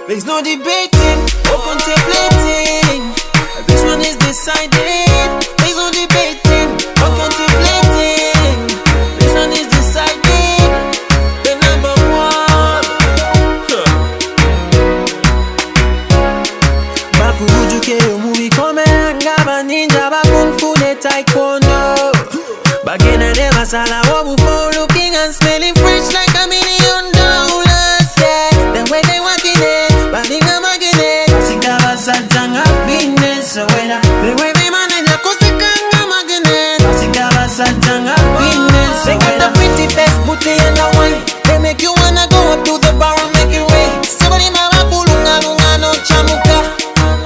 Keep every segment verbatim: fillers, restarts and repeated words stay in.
There's no debating or contemplating. This one is decided. There's no debating or contemplating. This one is decided. The number one. Bafuju ke movie come ngaba ninja ba kung fu ne taekwondo. Bagena de masala wo before looking and smelling fresh like a million dollars. Yeah, the way they walking it, balinga magine. Sikaba satanga business wena. The way they manage kusikanga magine. Sikaba satanga business. They got the pretty face, booty and the wine. They make you wanna go up to the bar and make it rain. Somebody mama pulunga lunga no chamuka.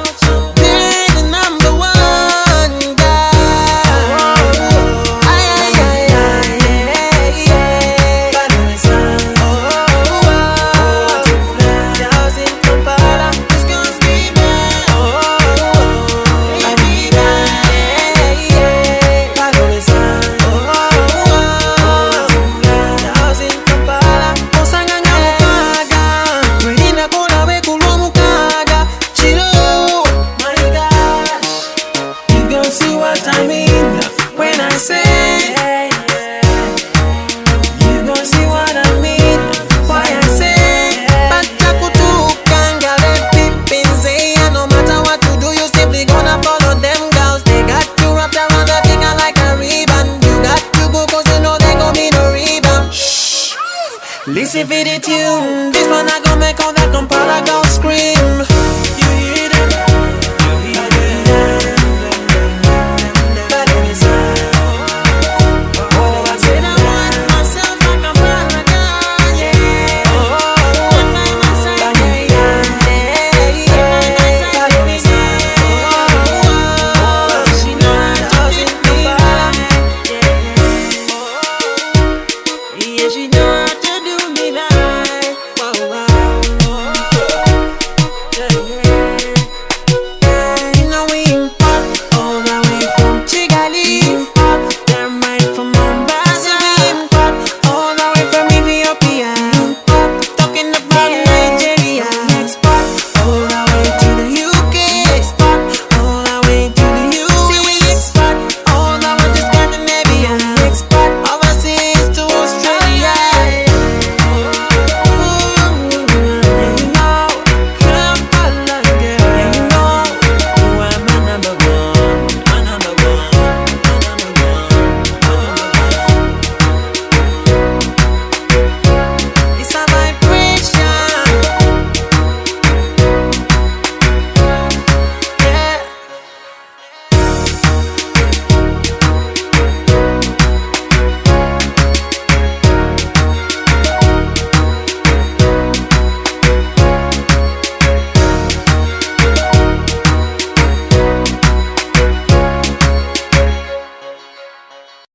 I mean, when I say, you gon' see what I mean. Why I say, Pachakutu kangale pimpin say, no matter what you do, you simply gonna follow them girls. They got you wrapped around the finger like a ribbon. You got to go cause you know they gon' be no rebound. Shh, listen for the tune. This one I gon' make all that Kampala girls scream.